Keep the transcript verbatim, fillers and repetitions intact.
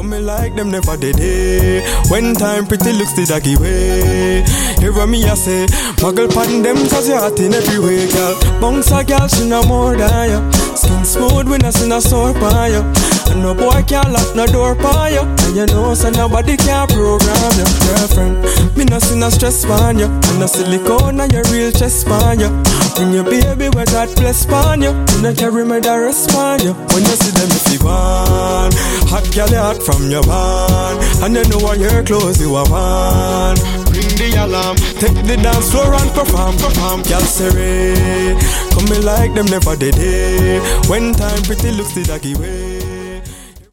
Coming like them never did it. When time pretty looks the doggy way. Hear me I say, muggle pan them cause you're hot in every way, girl. Bounce a girl, she no more than you. Skin smooth when I see no sore by you. And no boy can't lock no door by you. And you know so nobody can program you. Girlfriend, me no see no stress on you. And no silicone on your real chest on you. Bring your baby where God bless on you. You no carry me the rest on you. When you see them if you want, hot girl you hot from your van. And you know what your clothes you are want. Ring the alarm, take the dance floor and perform, perform. Girl say, coming like them never did it. When time pretty looks the doggy way.